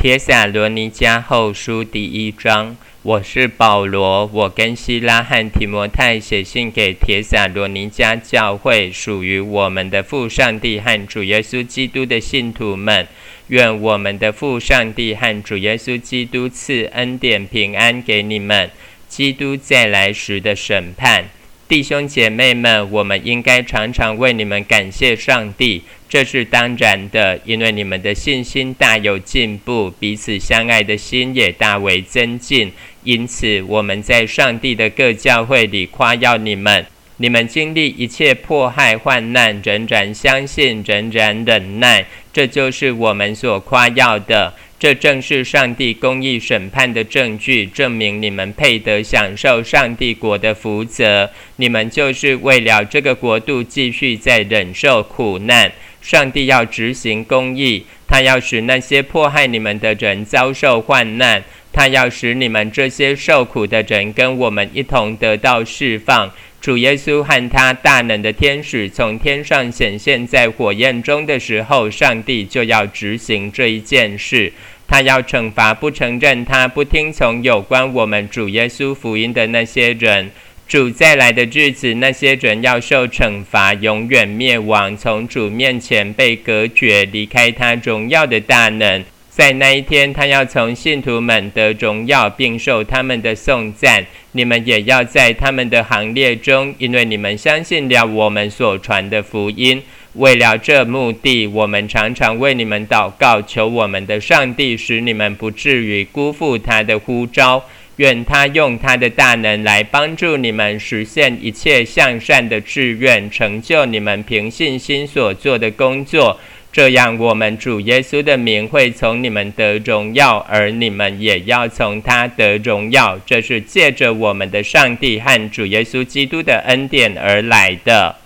帖撒罗尼迦后书第1章，我是保罗，我跟西拉和提摩太写信给帖撒罗尼迦教会，属于我们的父上帝和主耶稣基督的信徒们，愿我们的父上帝和主耶稣基督赐恩典平安给你们。基督再来时的审判。弟兄姐妹们，我们应该常常为你们感谢上帝，这是当然的，因为你们的信心大有进步，彼此相爱的心也大为增进。因此我们在上帝的各教会里夸耀你们，你们经历一切迫害患难，仍然相信，仍然忍耐，这就是我们所夸耀的。这正是上帝公义审判的证据，证明你们配得享受上帝国的福泽。你们就是为了这个国度继续在忍受苦难。上帝要执行公义，他要使那些迫害你们的人遭受患难，他要使你们这些受苦的人跟我们一同得到释放。主耶稣和他大能的天使从天上显现在火焰中的时候，上帝就要执行这一件事。他要惩罚不承认他、不听从有关我们主耶稣福音的那些人。主再来的日子，那些人要受惩罚，永远灭亡，从主面前被隔绝，离开他荣耀的大能。在那一天，他要从信徒们得荣耀，并受他们的颂赞。你们也要在他们的行列中，因为你们相信了我们所传的福音。为了这目的，我们常常为你们祷告，求我们的上帝使你们不至于辜负他的呼召。愿他用他的大能来帮助你们实现一切向善的志愿，成就你们凭信心所做的工作。这样，我们主耶稣的名会从你们得荣耀，而你们也要从他得荣耀。这是借着我们的上帝和主耶稣基督的恩典而来的。